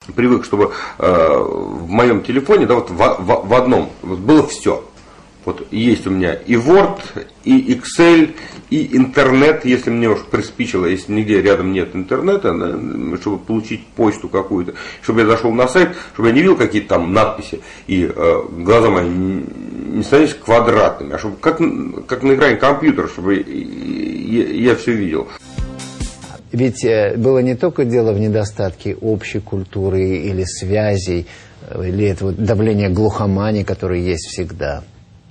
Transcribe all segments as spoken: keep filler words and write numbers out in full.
привык, чтобы э, в моем телефоне, да, вот в, в, в одном вот было все. Вот есть у меня и Word, и Excel, и интернет, если мне уж приспичило, если нигде рядом нет интернета, чтобы получить почту какую-то, чтобы я зашел на сайт, чтобы я не видел какие-то там надписи, и э, глаза мои не становились квадратными, а чтобы как, как на экране компьютера, чтобы я, я все видел. Ведь было не только дело в недостатке общей культуры или связей, или этого давления глухомании, которое есть всегда.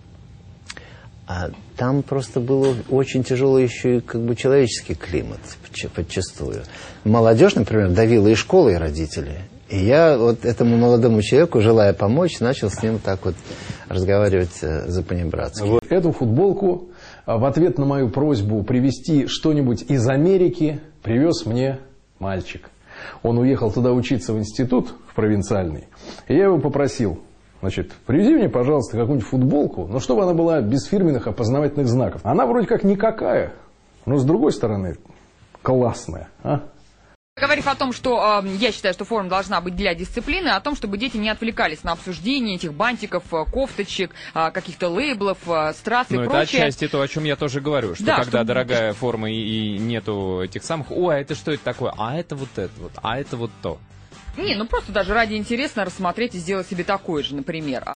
А там просто был очень тяжелый еще и как бы человеческий климат подчастую. Молодежь, например, давила и школы, и родители. И я вот этому молодому человеку, желая помочь, начал с ним так вот разговаривать за-понебратски. Вот эту футболку в ответ на мою просьбу привезти что-нибудь из Америки привез мне мальчик. Он уехал туда учиться в институт, в провинциальный. И я его попросил: значит, привези мне, пожалуйста, какую-нибудь футболку, но чтобы она была без фирменных опознавательных знаков. Она вроде как никакая, но с другой стороны классная. А? Говорив о том, что э, я считаю, что форма должна быть для дисциплины, о том, чтобы дети не отвлекались на обсуждение этих бантиков, кофточек, э, каких-то лейблов, э, страз и ну, прочее. это отчасти то, о чем я тоже говорю, что да, когда что... дорогая форма и, и нету этих самых, ой, а это что это такое, а это вот это вот, а это вот то. Не, ну просто даже ради интереса рассмотреть и сделать себе такое же, например.